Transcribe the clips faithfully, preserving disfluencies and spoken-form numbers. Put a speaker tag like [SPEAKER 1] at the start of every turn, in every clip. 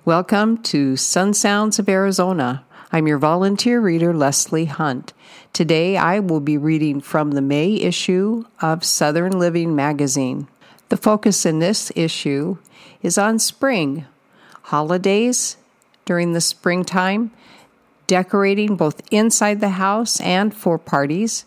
[SPEAKER 1] Welcome to Sun Sounds of Arizona. I'm your volunteer reader, Leslie Hunt. Today I will be reading from the May issue of Southern Living magazine. The focus in this issue is on spring, holidays during the springtime, decorating both inside the house and for parties,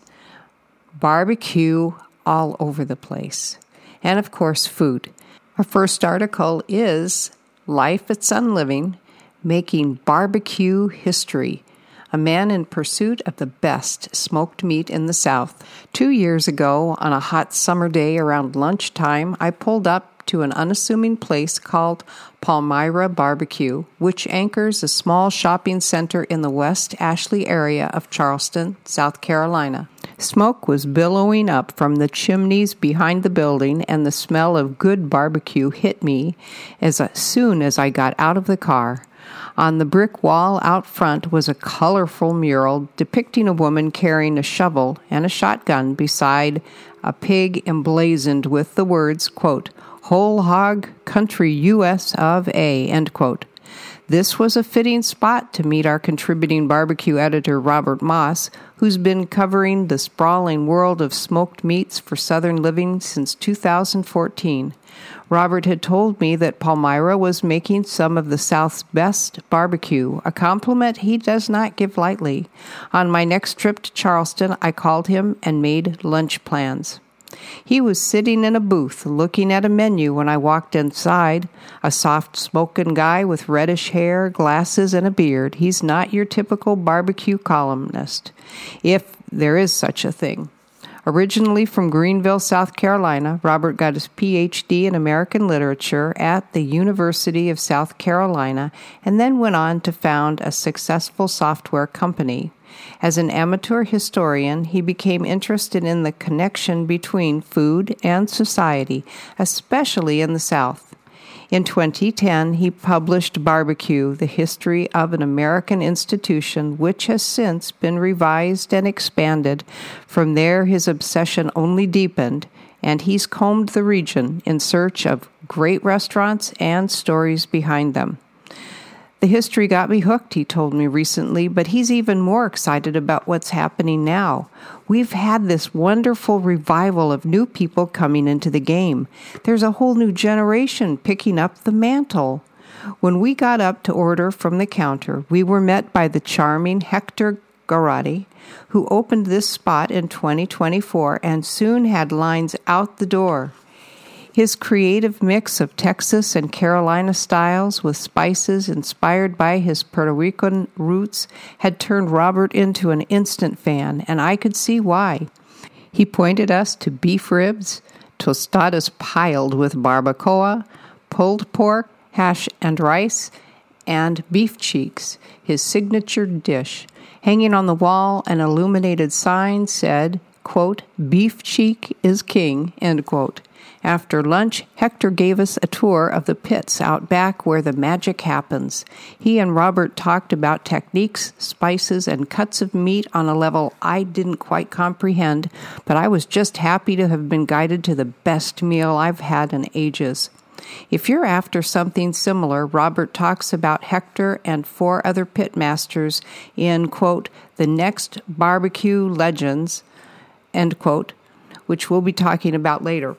[SPEAKER 1] barbecue all over the place, and of course food. Our first article is Life at Sun Living, Making Barbecue History, a man in pursuit of the best smoked meat in the South. Two years ago, on a hot summer day around lunchtime, I pulled up to an unassuming place called Palmyra Barbecue, which anchors a small shopping center in the West Ashley area of Charleston, South Carolina. Smoke was billowing up from the chimneys behind the building, and the smell of good barbecue hit me as soon as I got out of the car. On the brick wall out front was a colorful mural depicting a woman carrying a shovel and a shotgun beside a pig emblazoned with the words, quote, "Whole Hog Country U S of A," end quote. This was a fitting spot to meet our contributing barbecue editor, Robert Moss, who's been covering the sprawling world of smoked meats for Southern Living since two thousand fourteen. Robert had told me that Palmyra was making some of the South's best barbecue, a compliment he does not give lightly. On my next trip to Charleston, I called him and made lunch plans. He was sitting in a booth looking at a menu when I walked inside, a soft-spoken guy with reddish hair, glasses, and a beard. He's not your typical barbecue columnist, if there is such a thing. Originally from Greenville, South Carolina, Robert got his P H D in American Literature at the University of South Carolina and then went on to found a successful software company. As an amateur historian, he became interested in the connection between food and society, especially in the South. In twenty ten, he published Barbecue, The History of an American Institution, which has since been revised and expanded. From there, his obsession only deepened, and he's combed the region in search of great restaurants and stories behind them. The history got me hooked, he told me recently, but he's even more excited about what's happening now. We've had this wonderful revival of new people coming into the game. There's a whole new generation picking up the mantle. When we got up to order from the counter, we were met by the charming Hector Garrotti, who opened this spot in twenty twenty-four and soon had lines out the door. His creative mix of Texas and Carolina styles with spices inspired by his Puerto Rican roots had turned Robert into an instant fan, and I could see why. He pointed us to beef ribs, tostadas piled with barbacoa, pulled pork, hash and rice, and beef cheeks, his signature dish. Hanging on the wall, an illuminated sign said, quote, "Beef cheek is king," end quote. After lunch, Hector gave us a tour of the pits out back where the magic happens. He and Robert talked about techniques, spices, and cuts of meat on a level I didn't quite comprehend, but I was just happy to have been guided to the best meal I've had in ages. If you're after something similar, Robert talks about Hector and four other pit masters in, quote, "The Next Barbecue Legends," end quote, which we'll be talking about later.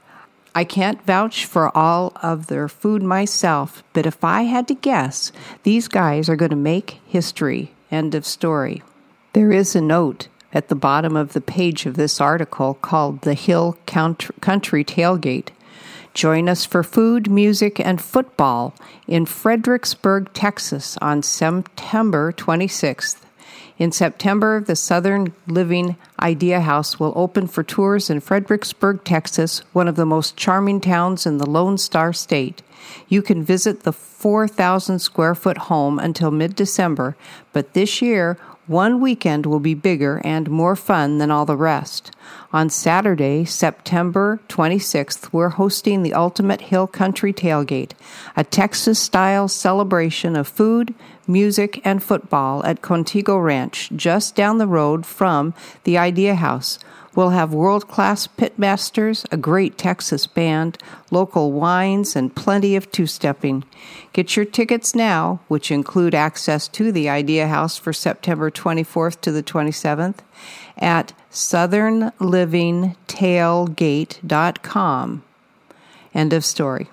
[SPEAKER 1] I can't vouch for all of their food myself, but if I had to guess, these guys are going to make history. End of story. There is a note at the bottom of the page of this article called The Hill Country Tailgate. Join us for food, music, and football in Fredericksburg, Texas on September twenty-sixth. In September, the Southern Living Idea House will open for tours in Fredericksburg, Texas, one of the most charming towns in the Lone Star State. You can visit the four thousand square foot home until mid-December, but this year, one weekend will be bigger and more fun than all the rest. On Saturday, September twenty-sixth, we're hosting the Ultimate Hill Country Tailgate, a Texas-style celebration of food, music, and football at Contigo Ranch, just down the road from the Idea House. We'll have world-class pitmasters, a great Texas band, local wines, and plenty of two-stepping. Get your tickets now, which include access to the Idea House for September twenty-fourth to the twenty-seventh, at southern living tailgate dot com. End of story.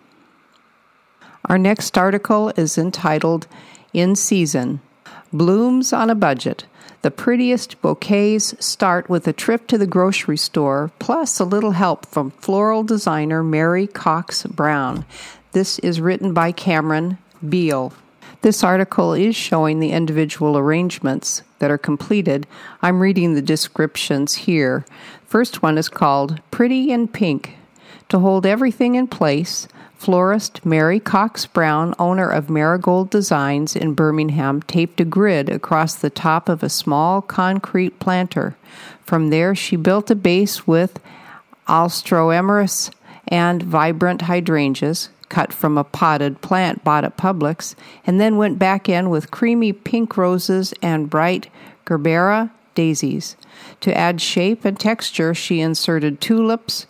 [SPEAKER 1] Our next article is entitled In Season, Blooms on a Budget. The prettiest bouquets start with a trip to the grocery store, plus a little help from floral designer Mary Cox Brown. This is written by Cameron Beal. This article is showing the individual arrangements that are completed. I'm reading the descriptions here. First one is called Pretty in Pink. To hold everything in place, florist Mary Cox Brown, owner of Marigold Designs in Birmingham, taped a grid across the top of a small concrete planter. From there, she built a base with alstroemeris and vibrant hydrangeas, cut from a potted plant bought at Publix, and then went back in with creamy pink roses and bright gerbera daisies. To add shape and texture, she inserted tulips,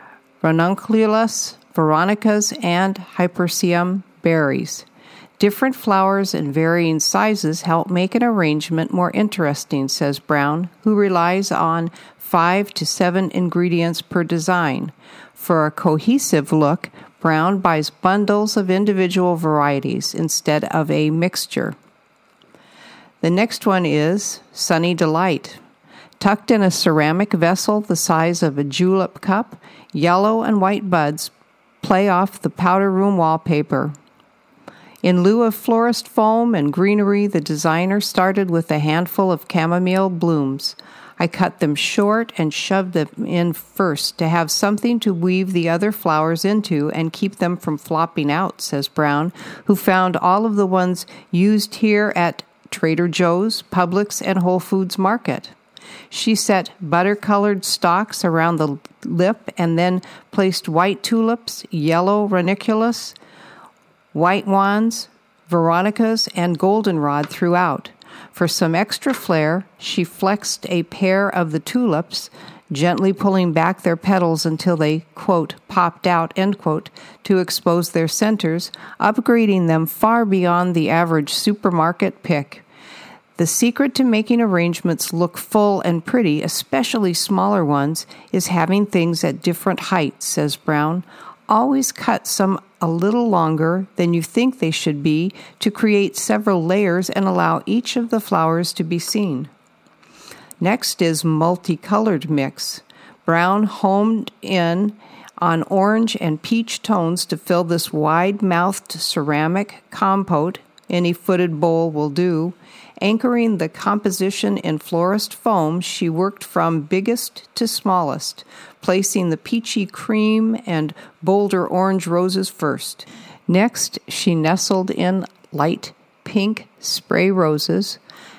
[SPEAKER 1] ranunculus, veronicas, and hypericium berries. Different flowers in varying sizes help make an arrangement more interesting, says Brown, who relies on five to seven ingredients per design. For a cohesive look, Brown buys bundles of individual varieties instead of a mixture. The next one is Sunny Delight. Tucked in a ceramic vessel the size of a julep cup, yellow and white buds play off the powder room wallpaper. In lieu of florist foam and greenery, the designer started with a handful of chamomile blooms. I cut them short and shoved them in first to have something to weave the other flowers into and keep them from flopping out, says Brown, who found all of the ones used here at Trader Joe's, Publix, and Whole Foods Market. She set butter-colored stalks around the lip and then placed white tulips, yellow ranunculus, white wands, veronicas, and goldenrod throughout. For some extra flair, she flexed a pair of the tulips, gently pulling back their petals until they, quote, popped out, end quote, to expose their centers, upgrading them far beyond the average supermarket pick. The secret to making arrangements look full and pretty, especially smaller ones, is having things at different heights, says Brown. Always cut some a little longer than you think they should be to create several layers and allow each of the flowers to be seen. Next is Multicolored Mix. Brown homed in on orange and peach tones to fill this wide-mouthed ceramic compote. Any footed bowl will do. Anchoring the composition in florist foam, she worked from biggest to smallest, placing the peachy cream and bolder orange roses first. Next, she nestled in light pink spray roses,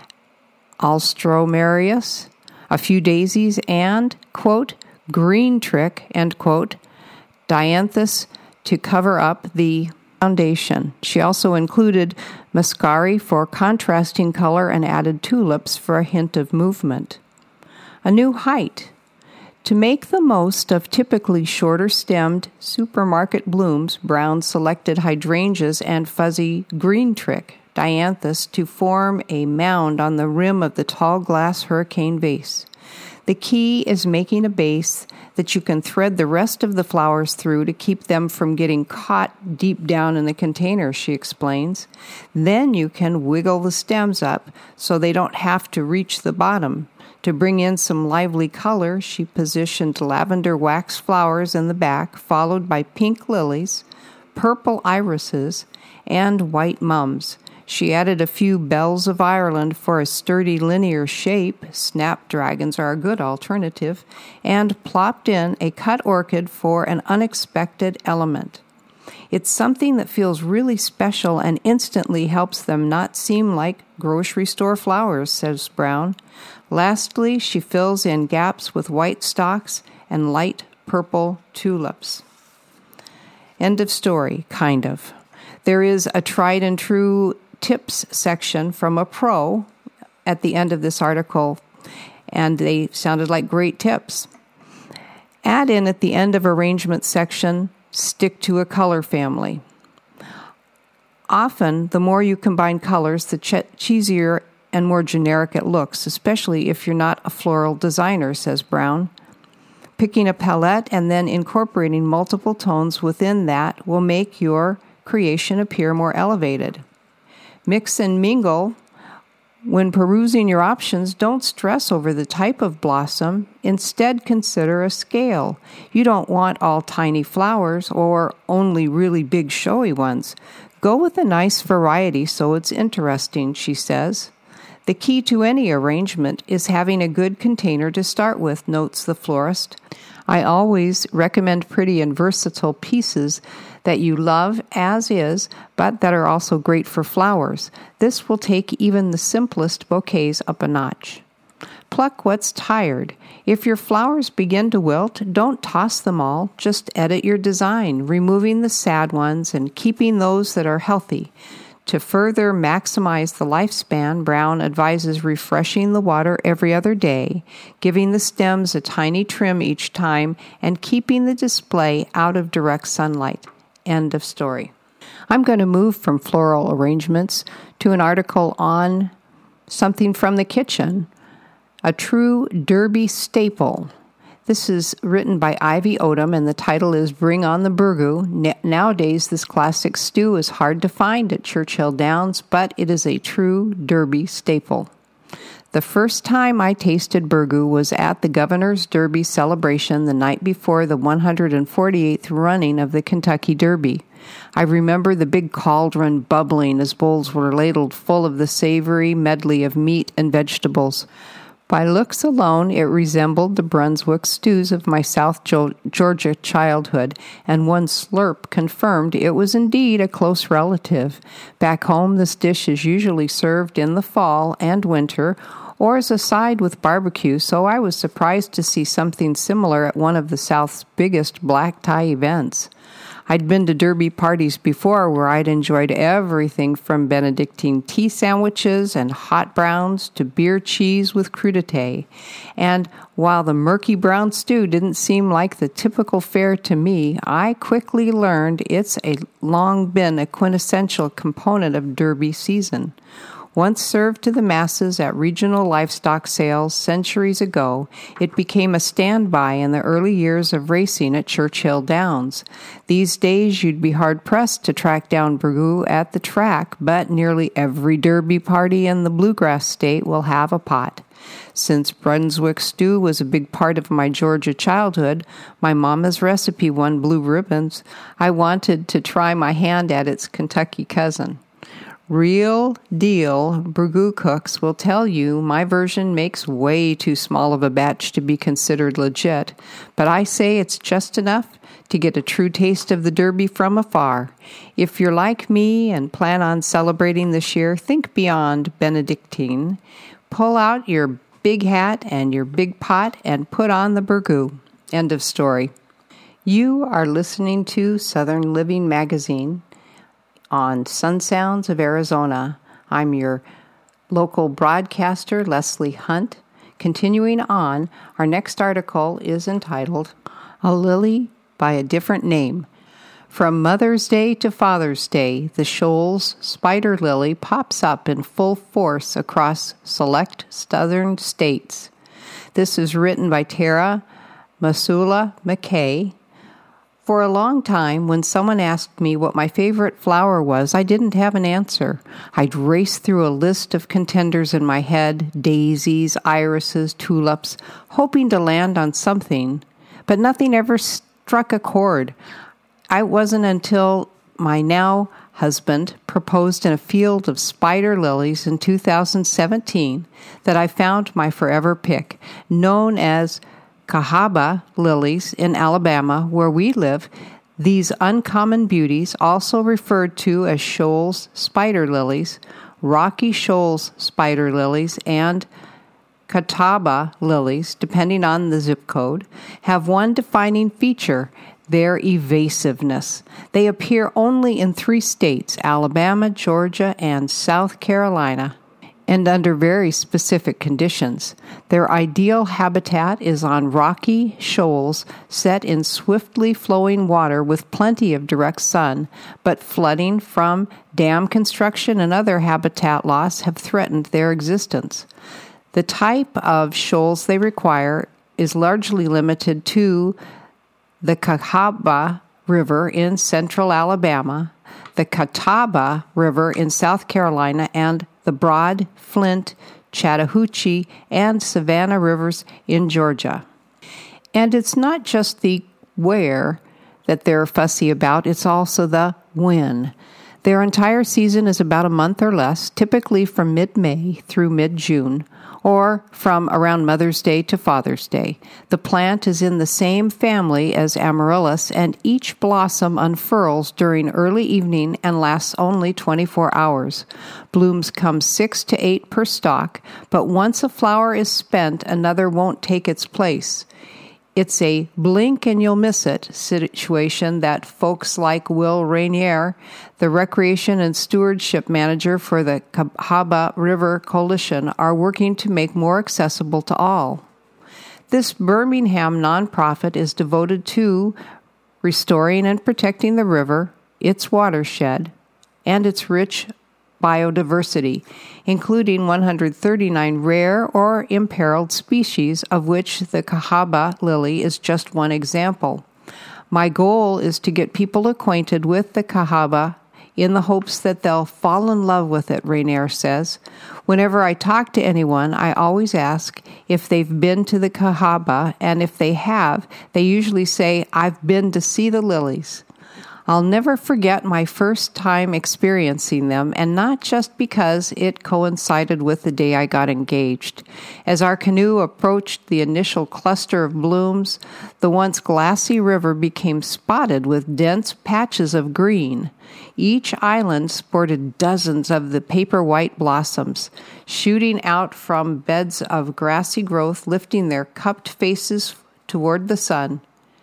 [SPEAKER 1] alstroemeris, a few daisies, and, quote, green trick, end quote, dianthus to cover up the foundation. She also included muscari for contrasting color and added tulips for a hint of movement. A new height. To make the most of typically shorter-stemmed supermarket blooms, Brown selected hydrangeas and fuzzy green trick, dianthus, to form a mound on the rim of the tall glass hurricane vase. The key is making a base that you can thread the rest of the flowers through to keep them from getting caught deep down in the container, she explains. Then you can wiggle the stems up so they don't have to reach the bottom. To bring in some lively color, she positioned lavender wax flowers in the back, followed by pink lilies, purple irises, and white mums. She added a few bells of Ireland for a sturdy linear shape, snapdragons are a good alternative, and plopped in a cut orchid for an unexpected element. It's something that feels really special and instantly helps them not seem like grocery store flowers, says Brown. Lastly, she fills in gaps with white stalks and light purple tulips. End of story, kind of. There is a tried and true tips section from a pro at the end of this article, and they sounded like great tips. Add in at the end of arrangement section, stick to a color family. Often, the more you combine colors, the ch- cheesier and more generic it looks, especially if you're not a floral designer, says Brown. Picking a palette and then incorporating multiple tones within that will make your creation appear more elevated. Mix and mingle. When perusing your options, don't stress over the type of blossom. Instead, consider a scale. You don't want all tiny flowers or only really big showy ones. Go with a nice variety so it's interesting, she says. The key to any arrangement is having a good container to start with, notes the florist. I always recommend pretty and versatile pieces that you love as is, but that are also great for flowers. This will take even the simplest bouquets up a notch. Pluck what's tired. If your flowers begin to wilt, don't toss them all. Just edit your design, removing the sad ones and keeping those that are healthy. To further maximize the lifespan, Brown advises refreshing the water every other day, giving the stems a tiny trim each time, and keeping the display out of direct sunlight. End of story. I'm going to move from floral arrangements to an article on something from the kitchen, a true Derby staple. This is written by Ivy Odom, and the title is Bring on the Burgoo. Nowadays, this classic stew is hard to find at Churchill Downs, but it is a true Derby staple. The first time I tasted burgoo was at the Governor's Derby celebration the night before the one hundred forty-eighth running of the Kentucky Derby. I remember the big cauldron bubbling as bowls were ladled full of the savory medley of meat and vegetables. By looks alone, it resembled the Brunswick stews of my South Georgia childhood, and one slurp confirmed it was indeed a close relative. Back home, this dish is usually served in the fall and winter, or as a side with barbecue, so I was surprised to see something similar at one of the South's biggest black tie events. I'd been to Derby parties before where I'd enjoyed everything from Benedictine tea sandwiches and hot browns to beer cheese with crudité. And while the murky brown stew didn't seem like the typical fare to me, I quickly learned it's a long been a quintessential component of Derby season. Once served to the masses at regional livestock sales centuries ago, it became a standby in the early years of racing at Churchill Downs. These days, you'd be hard-pressed to track down burgoo at the track, but nearly every Derby party in the bluegrass state will have a pot. Since Brunswick stew was a big part of my Georgia childhood, my mama's recipe won blue ribbons. I wanted to try my hand at its Kentucky cousin. Real deal burgoo cooks will tell you my version makes way too small of a batch to be considered legit, but I say it's just enough to get a true taste of the Derby from afar. If you're like me and plan on celebrating this year, think beyond Benedictine. Pull out your big hat and your big pot and put on the burgoo. End of story. You are listening to Southern Living Magazine on Sun Sounds of Arizona. I'm your local broadcaster, Leslie Hunt. Continuing on, our next article is entitled, A Lily by a Different Name. From Mother's Day to Father's Day, the Shoals spider lily pops up in full force across select southern states. This is written by Tara Masula McKay. For a long time, when someone asked me what my favorite flower was, I didn't have an answer. I'd race through a list of contenders in my head, daisies, irises, tulips, hoping to land on something, but nothing ever struck a chord. It wasn't until my now husband proposed in a field of spider lilies in two thousand seventeen that I found my forever pick, known as Cahaba lilies in Alabama, where we live. These uncommon beauties, also referred to as Shoals spider lilies, Rocky Shoals spider lilies, and Catawba lilies, depending on the zip code, have one defining feature: their evasiveness. They appear only in three states, Alabama, Georgia, and South Carolina. and under very specific conditions. Their ideal habitat is on rocky shoals set in swiftly flowing water with plenty of direct sun, but flooding from dam construction and other habitat loss have threatened their existence. The type of shoals they require is largely limited to the Cahaba River in central Alabama, the Catawba River in South Carolina, and the Broad, Flint, Chattahoochee, and Savannah rivers in Georgia. And it's not just the where that they're fussy about, it's also the when. Their entire season is about a month or less, typically from mid-May through mid-June, or from around Mother's Day to Father's Day. The plant is in the same family as Amaryllis, and each blossom unfurls during early evening and lasts only twenty-four hours. Blooms come six to eight per stalk, but once a flower is spent, another won't take its place. It's a blink and you'll miss it situation that folks like Will Rainier, the Recreation and Stewardship Manager for the Cahaba River Coalition, are working to make more accessible to all. This Birmingham nonprofit is devoted to restoring and protecting the river, its watershed, and its rich biodiversity, including one hundred thirty-nine rare or imperiled species, of which the Cahaba lily is just one example. My goal is to get people acquainted with the Cahaba in the hopes that they'll fall in love with it, Rainier says. Whenever I talk to anyone, I always ask if they've been to the Cahaba, and if they have, they usually say, "I've been to see the lilies." I'll never forget my first time experiencing them, and not just because it coincided with the day I got engaged. As our canoe approached the initial cluster of blooms, the once glassy river became spotted with dense patches of green. Each island sported dozens of the paper-white blossoms, shooting out from beds of grassy growth, lifting their cupped faces toward the sun.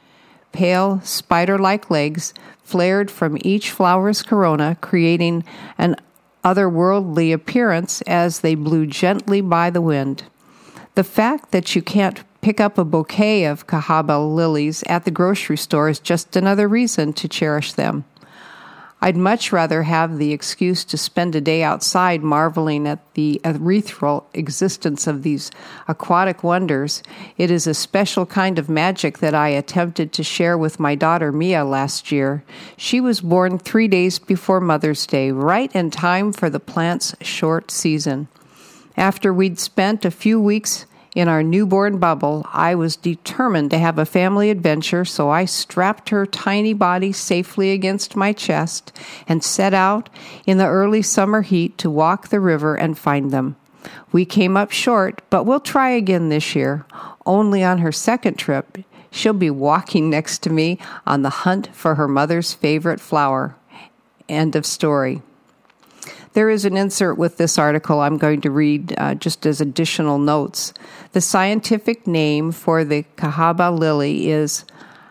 [SPEAKER 1] Pale, spider-like legs flared from each flower's corona, creating an otherworldly appearance as they blew gently by the wind. The fact that you can't pick up a bouquet of Cahaba lilies at the grocery store is just another reason to cherish them. I'd much rather have the excuse to spend a day outside marveling at the ethereal existence of these aquatic wonders. It is a special kind of magic that I attempted to share with my daughter Mia last year. She was born three days before Mother's Day, right in time for the plant's short season. After we'd spent a few weeks in our newborn bubble, I was determined to have a family adventure, so I strapped her tiny body safely against my chest and set out in the early summer heat to walk the river and find them. We came up short, but we'll try again this year. Only on her second trip, she'll be walking next to me on the hunt for her mother's favorite flower. End of story. There is an insert with this article I'm going to read uh, just as additional notes. The scientific name for the Cahaba lily is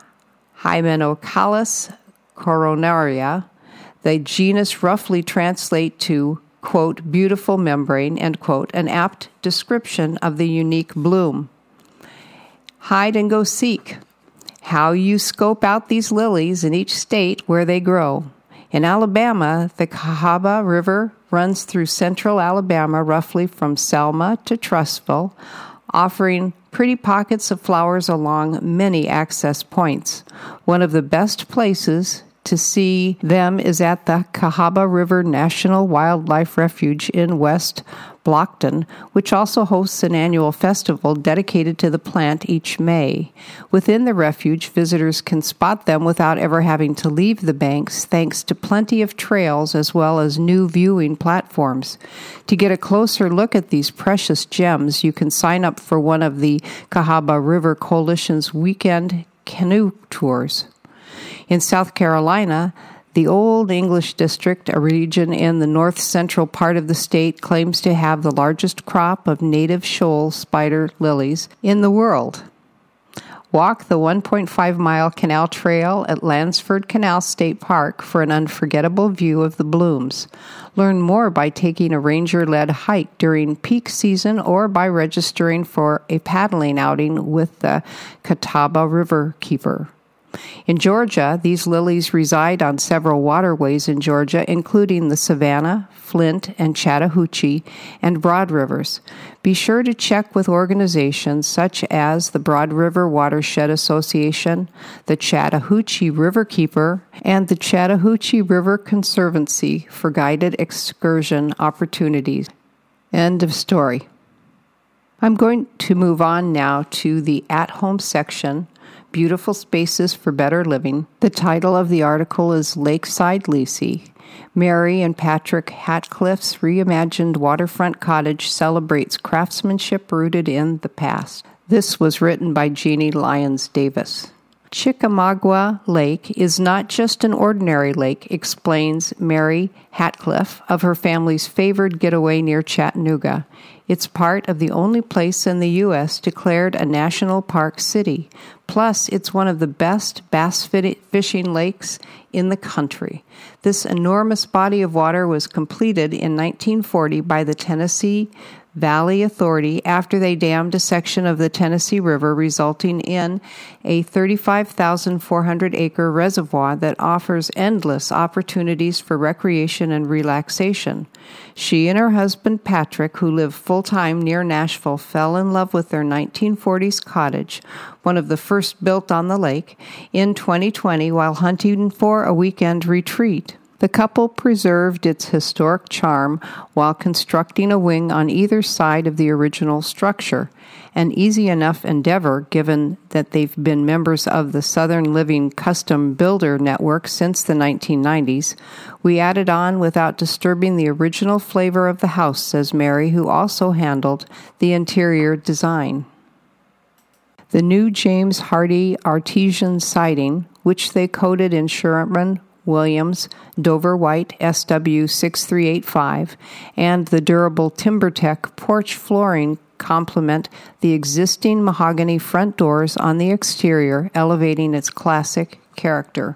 [SPEAKER 1] Hymenocallis coronaria. The genus roughly translates to, quote, beautiful membrane, end quote, an apt description of the unique bloom. Hide and go seek. How you scope out these lilies in each state where they grow. In Alabama, the Cahaba River runs through central Alabama, roughly from Selma to Trussville, offering pretty pockets of flowers along many access points. One of the best places to see them is at the Cahaba River National Wildlife Refuge in West Blockton, which also hosts an annual festival dedicated to the plant each May. Within the refuge, visitors can spot them without ever having to leave the banks, thanks to plenty of trails as well as new viewing platforms. To get a closer look at these precious gems, you can sign up for one of the Cahaba River Coalition's weekend canoe tours. In South Carolina, the Old English District, a region in the north-central part of the state, claims to have the largest crop of native shoal spider lilies in the world. Walk the one point five mile canal trail at Lansford Canal State Park for an unforgettable view of the blooms. Learn more by taking a ranger-led hike during peak season or by registering for a paddling outing with the Catawba River Keeper. In Georgia, these lilies reside on several waterways in Georgia, including the Savannah, Flint, and Chattahoochee, and Broad Rivers. Be sure to check with organizations such as the Broad River Watershed Association, the Chattahoochee Riverkeeper, and the Chattahoochee River Conservancy for guided excursion opportunities. End of story. I'm going to move on now to the at-home section, Beautiful Spaces for Better Living. The title of the article is Lakeside Lisi. Mary and Patrick Hatcliffe's reimagined waterfront cottage celebrates craftsmanship rooted in the past. This was written by Jeannie Lyons Davis. Chickamauga Lake is not just an ordinary lake, explains Mary Hatcliffe of her family's favored getaway near Chattanooga. It's part of the only place in the U S declared a national park city. Plus, it's one of the best bass fishing lakes in the country. This enormous body of water was completed in nineteen forty by the Tennessee Valley Authority after they dammed a section of the Tennessee River, resulting in a thirty-five thousand four hundred acre reservoir that offers endless opportunities for recreation and relaxation. She and her husband Patrick, who live full-time near Nashville, fell in love with their nineteen forties cottage, one of the first built on the lake, in twenty twenty while hunting for a weekend retreat. The couple preserved its historic charm while constructing a wing on either side of the original structure, an easy enough endeavor given that they've been members of the Southern Living Custom Builder Network since the nineteen nineties. We added on without disturbing the original flavor of the house, says Mary, who also handled the interior design. The new James Hardie artesian siding, which they coated in Sherwin Williams Dover White S W six three eight five, and the durable TimberTech porch flooring complement the existing mahogany front doors on the exterior, elevating its classic character.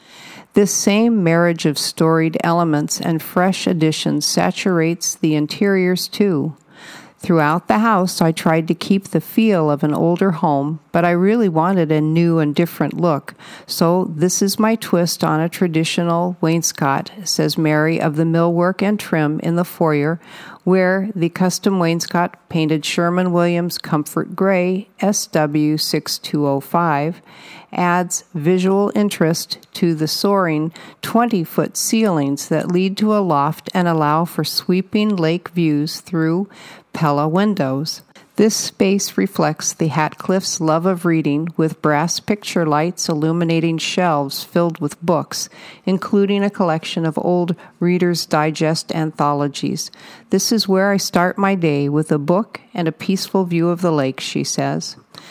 [SPEAKER 1] This same marriage of storied elements and fresh additions saturates the interiors too. Throughout the house, I tried to keep the feel of an older home, but I really wanted a new and different look. So this is my twist on a traditional wainscot, says Mary of the millwork and trim in the foyer, where the custom wainscot painted Sherwin Williams Comfort Gray S W six two oh five adds visual interest to the soaring twenty-foot ceilings that lead to a loft and allow for sweeping lake views through Pella windows. This space reflects the Hatcliffe's love of reading, with brass picture lights illuminating shelves filled with books, including a collection of old Reader's Digest anthologies. This is where I start my day, with a book and a peaceful view of the lake, she says.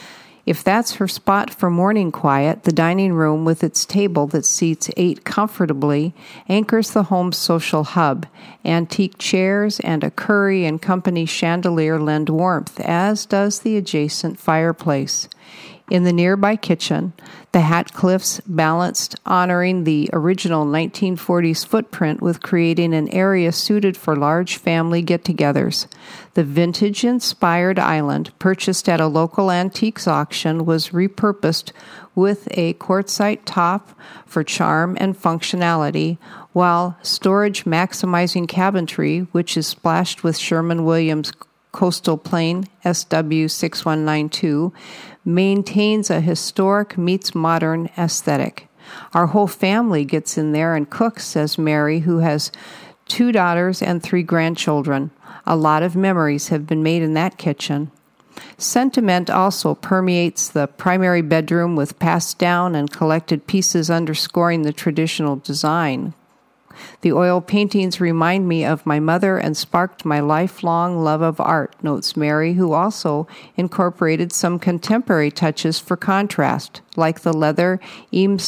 [SPEAKER 1] If that's her spot for morning quiet, the dining room with its table that seats eight comfortably anchors the home's social hub. Antique chairs and a Curry and Company chandelier lend warmth, as does the adjacent fireplace. In the nearby kitchen, the Hatcliffes balanced honoring the original nineteen forties footprint with creating an area suited for large family get-togethers. The vintage-inspired island, purchased at a local antiques auction, was repurposed with a quartzite top for charm and functionality, while storage maximizing cabinetry, which is splashed with Sherwin Williams Coastal Plain S W six one nine two, maintains a historic meets modern aesthetic. Our whole family gets in there and cooks, says Mary, who has two daughters and three grandchildren. A lot of memories have been made in that kitchen. Sentiment also permeates the primary bedroom, with passed down and collected pieces underscoring the traditional design. The oil paintings remind me of my mother and sparked my lifelong love of art, notes Mary, who also incorporated some contemporary touches for contrast, like the leather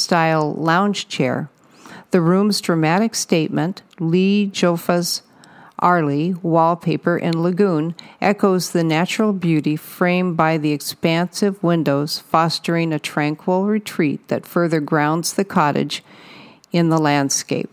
[SPEAKER 1] Eames-style lounge chair. The room's dramatic statement, Lee Joffa's Arley, wallpaper and lagoon, echoes the natural beauty framed by the expansive windows, fostering a tranquil retreat that further grounds the cottage in the landscape.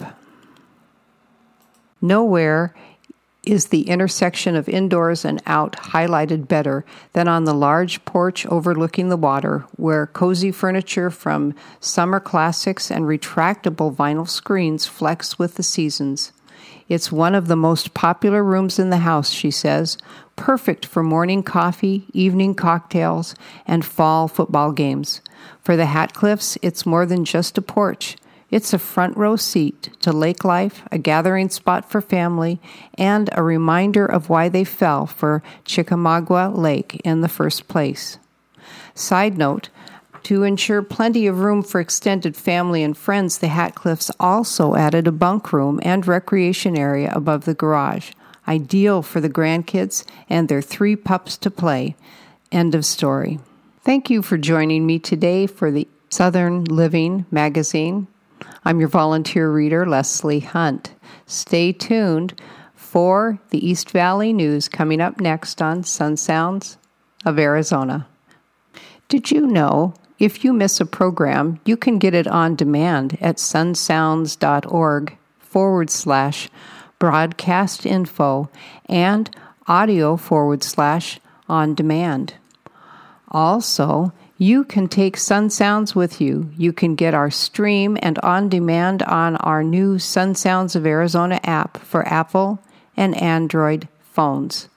[SPEAKER 1] Nowhere is the intersection of indoors and out highlighted better than on the large porch overlooking the water, where cozy furniture from summer classics and retractable vinyl screens flex with the seasons. It's one of the most popular rooms in the house, she says, perfect for morning coffee, evening cocktails, and fall football games. For the Hatcliffes, it's more than just a porch. It's a front row seat to lake life, a gathering spot for family, and a reminder of why they fell for Chickamauga Lake in the first place. Side note, to ensure plenty of room for extended family and friends, the Hatcliffes also added a bunk room and recreation area above the garage, ideal for the grandkids and their three pups to play. End of story. Thank you for joining me today for the Southern Living magazine. I'm your volunteer reader, Leslie Hunt. Stay tuned for the East Valley News coming up next on Sun Sounds of Arizona. Did you know if you miss a program, you can get it on demand at sunsounds.org forward slash broadcast info and audio forward slash on demand. Also, you can take Sun Sounds with you. You can get our stream and on demand on our new Sun Sounds of Arizona app for Apple and Android phones.